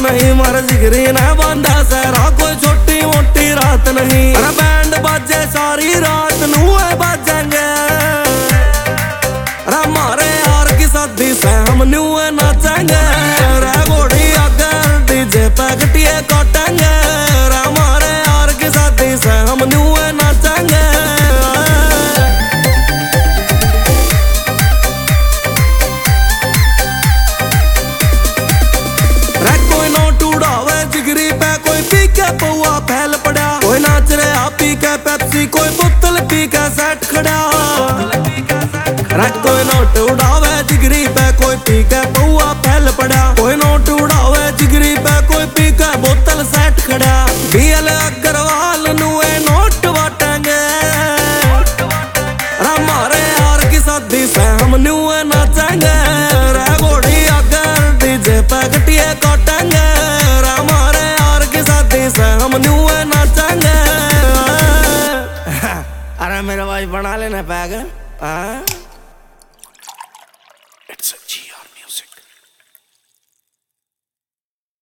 नहीं मार जिगरी ने बांधा सहरा कोई छोटी मोटी रात नहीं। अरे बैंड बाजे सारी रात नू बाजेंगे। अरे मारे यार की शादी से हम न्यू नाचेंगे। अरे घोड़ी अगर डीजे पे गटिए काटेंगे। अरे मारे यार की शादी से हम न्यू नाचेंगे। फैल पड़ा कोई नाच रहा पी के पेप्सी, कोई बोतल पी के सेट खड़ा। कोई नोट उड़ावे जिगरी पे, कोई पी के पौआ फैल पड़ा। कोई नोट उड़ावे जिगरी पे, कोई पी के बोतल सेट खड़ा। बीएल अग्रवाल नुए नोट बांटेंगे। हमारे यार की शादी से हम न्यूए नाचेंगे। घोड़ी अगर डीजे पे गटिए काटेंगे। हमारे यार की शादी से हम न्यूए नाचेंगे। अरे मेरे भाई बना लेना पैग।